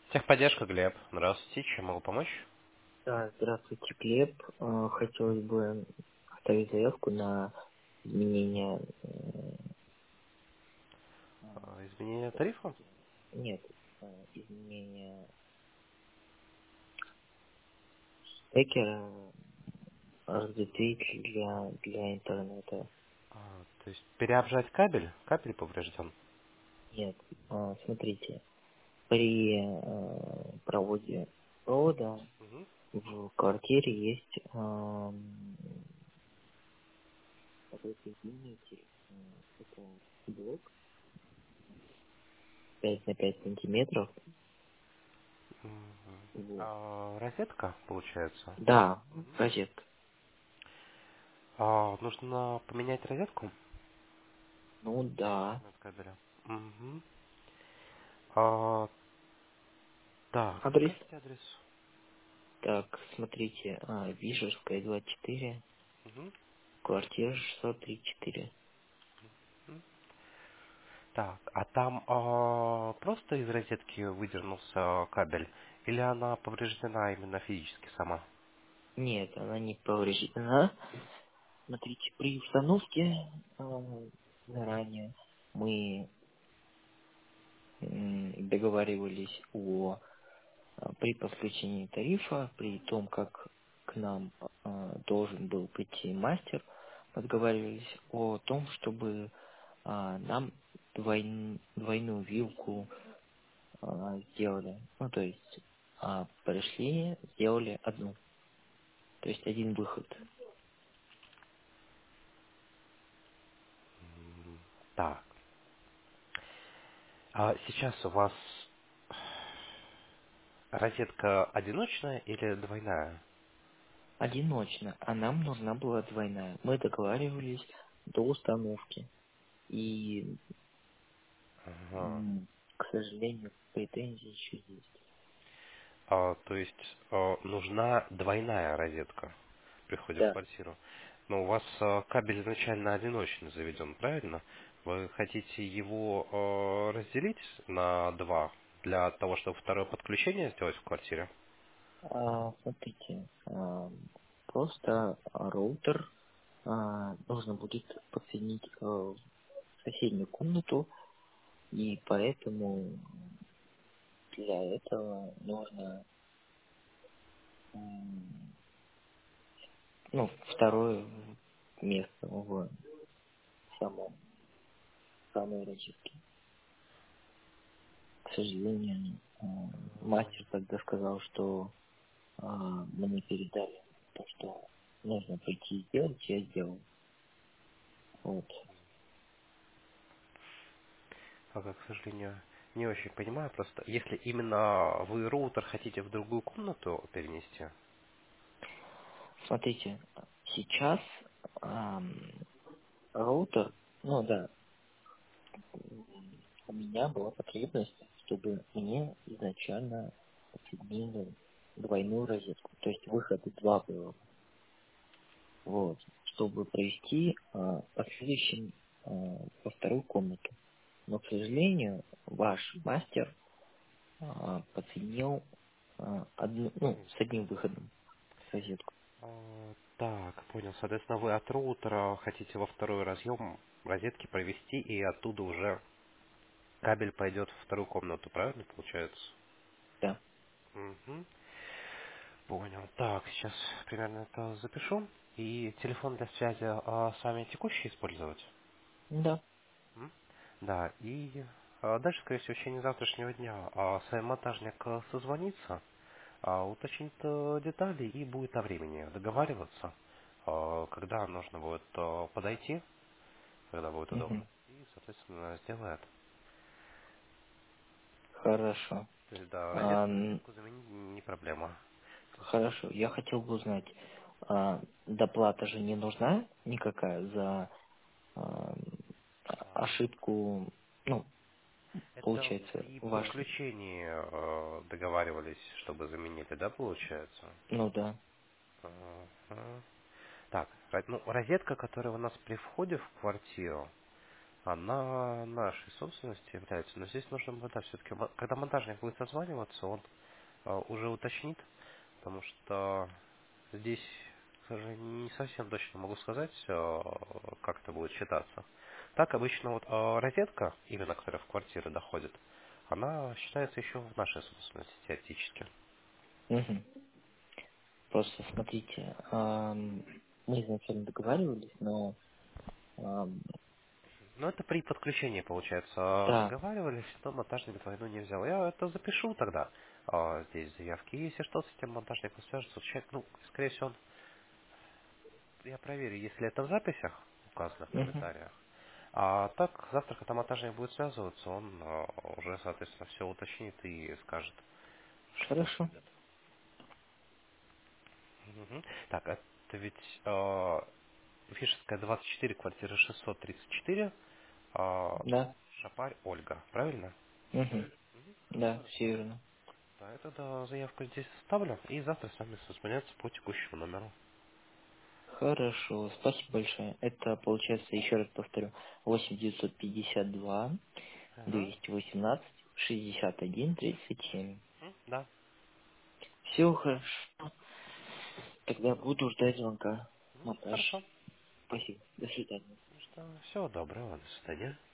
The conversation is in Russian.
Техподдержка, Глеб. Здравствуйте, чем могу помочь? Да, здравствуйте, Глеб. Хотелось бы оставить заявку на изменение, Изменение тарифа? нет, изменение стекера, разветвитель для интернета. То есть переобжать кабель? Кабель поврежден? Нет, смотрите, при проводе провода Мгм. в квартире есть разветвитель, это блок 5 на 5 сантиметров. Вот. Розетка, получается? Да, розетка. Нужно поменять розетку Ну да. от кабеля. Мгм. А, так, Адрес? скажите адрес. Так, смотрите, Вишерская, 24, Мгм. квартира 634. Так, а там просто из розетки выдернулся кабель? Или она повреждена именно физически сама? Нет, она не повреждена. Смотрите, при установке заранее мы договаривались при подключении тарифа, при том, как к нам должен был прийти мастер, мы договаривались о том, чтобы нам двойную вилку сделали. Ну, то есть пришли, сделали одну. То есть один выход. Так, сейчас у вас розетка одиночная или двойная? Одиночно, а нам нужна была двойная. Мы договаривались до установки. И, Ага. к сожалению, претензии еще есть. То есть нужна двойная розетка при входе в Да. квартиру. Но у вас кабель изначально одиночный заведен, правильно? Вы хотите его разделить на два для того, чтобы второе подключение сделать в квартире? Смотрите, просто роутер нужно будет подсоединить в соседнюю комнату, и поэтому для этого нужно ну, второе место в самом самой розетке. К сожалению, мастер тогда сказал, что мне передали то, что нужно прийти и сделать, я сделал. Вот. К сожалению, не очень понимаю. Просто если именно вы роутер хотите в другую комнату перенести, Смотрите, сейчас ам, роутер, ну да, у меня была потребность, чтобы мне изначально подсоединили двойную розетку. То есть выхода два было. Вот. Чтобы провести последующим во вторую комнату. Но, к сожалению, ваш мастер подсоединил одну, ну, с одним выходом розетку. Так, понял. Соответственно, вы от роутера хотите во второй разъем розетки провести и оттуда уже кабель пойдет в вторую комнату, правильно получается? Да. Мгм. Понял. Так, сейчас примерно это запишу. И телефон для связи с вами текущий использовать? Да. М? Да, и дальше, скорее всего, в течение завтрашнего дня с вами монтажник созвонится, уточнит детали и будет о времени договариваться, когда нужно будет подойти, когда будет удобно. Мгм. И, соответственно, сделает. Хорошо. То есть, да, А, розетку заменить не проблема. хорошо. Я хотел бы узнать, доплата же не нужна никакая за а, А, ошибку, ну, Это получается, при вашей. подключении договаривались, чтобы заменили, да, получается? Ну да. Ага. Так, ну, розетка, которая у нас при входе в квартиру, она нашей собственности является. Но здесь нужно, да, все-таки, когда монтажник будет созваниваться, он уже уточнит, потому что здесь, к сожалению, не совсем точно могу сказать, как это будет считаться. Так обычно вот розетка, именно которая в квартиры доходит, она считается еще в нашей собственности теоретически. Мгм. Просто смотрите, мы изначально договаривались, но ам, Ну, это при подключении, получается, да, договаривались, но монтажник двойну не взял. Я это запишу тогда. Здесь заявки. Если что, с этим монтажником свяжется. Человек, ну, скорее всего, я проверю, если это в записях указано в мгм. комментариях. А так, завтра, когда монтажник будет связываться, он уже, соответственно, все уточнит и скажет, что Хорошо, будет. Мгм. Так, это ведь Фишерская 24, квартира 634, да, Шапарь Ольга, правильно? мгм. Да, Хорошо. все верно. Да, я тогда заявку здесь оставлю, и завтра с вами созвонятся по текущему номеру. Хорошо, спасибо большое. Это получается, еще раз повторю, 8 952 Ага. 218 61 37. Да. Все хорошо. Тогда буду ждать звонка. Монтаж. Хорошо. Спасибо. До свидания. Ну что, всего доброго, до свидания.